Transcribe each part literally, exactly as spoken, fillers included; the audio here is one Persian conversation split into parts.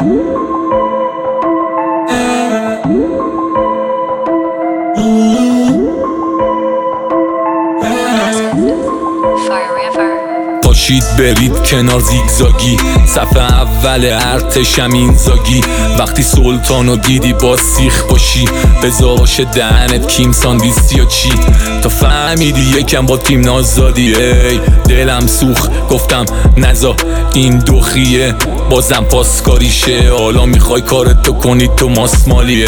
پاشید برید کنار زیگزاگی، صفحه اول ارتشم این زاگی. وقتی سلطانو دیدی با سیخ باشی، بذار باشه دهنت کیم ساندویچ یا چی. تا فهمیدی یکم با تیم نازادی، ای دلم سوخ گفتم نزا این دوخیه، بازم پاسکاریشه. حالا میخوای کارتو کنی تو ماسمالیه.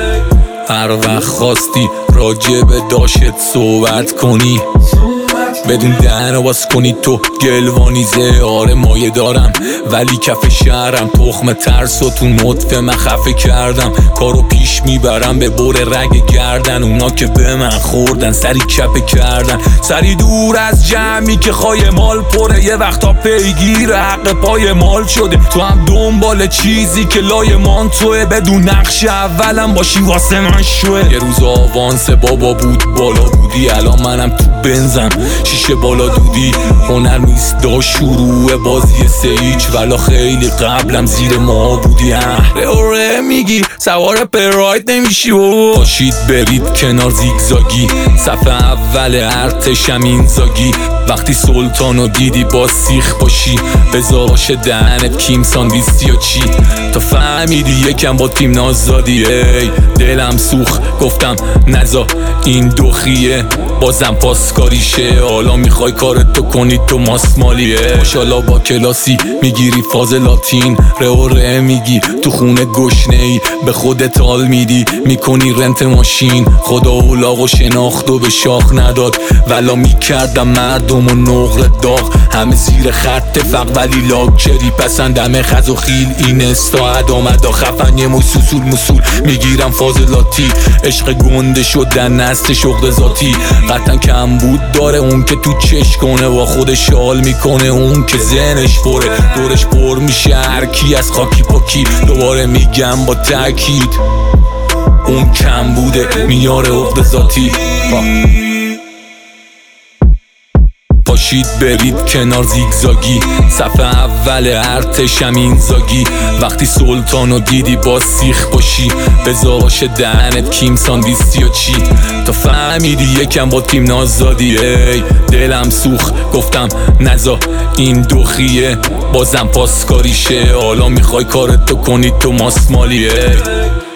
هر وقت خواستی راجع به داشت صحبت کنی، بدون دهنو باز کنی تو گلوانیزه. آره مایه دارم ولی کف شهرم، تخم ترس و تو مطفه من خفه کردم. کارو پیش میبرم به بور رگ گردن، اونا که به من خوردن سری کپه کردن. سری دور از جمعی که خواهی مال پره، یه وقتا پیگیر حق پای مال شده. تو هم دنبال چیزی که لای مان توه، بدون نقش اولم باشی واسه من شوه. یه روز آوانس بابا بود بالا بودی، الان منم تو بنزم شیشه بالا دودی. هنر نیست دا شروع بازی سیج، ولا خیلی قبلم زیر ما بودی. ره ره میگی سوار پراید نمیشی و پاشید برید کنار زیگزاگی، صفحه اول ارتشم این زاگی. وقتی سلطانو دیدی با سیخ باشی، بذار باشه دهنت کیم ساندویچ یا چی. تا فهمیدی یکم با تیم نازادی، ای دلم سوخ گفتم نزا این دوخیه، بازم پاسکاریشه. حالا میخوای کارتو کنی تو ماسمالیه. ماشالله با کلاسی میگیری فاز لاتین، ره و ره میگی تو خونه گشنه ای. به خودت حال میدی میکنی رنت ماشین، خدا اولاغ و شناخت و به شاخ نداد. ولا میکردم مردم و نقل داغ، همه زیر خط فق ولی لاکچری پسندم. خز و خیل این استا ادامدا خفن یه مسوسول مسول میگیرم فاضلاتی. عشق گنده شدن نست شغل ذاتی، قطعا کم بود داره اون که تو چش کنه با خودش حال میکنه. اون که ذهنش پره دورش پر میشه هرکی از خاکی پاکی. دوباره میگم با تأکید اون کم بوده میاره عقد ذاتی. پاشید برید کنار زیگزاگی، صفحه اول ارتشم این زاگی. وقتی سلطانو دیدی با سیخ باشی، بذار باشه دهنت کیم ساندویچ یا چی. تا فهمیدی یکم با تیم نازادی، ای دلم سوخ گفتم نزا این دوخیه، بازم پاسکاریشه. حالا میخوای کارتو کنی تو ماسمالیه.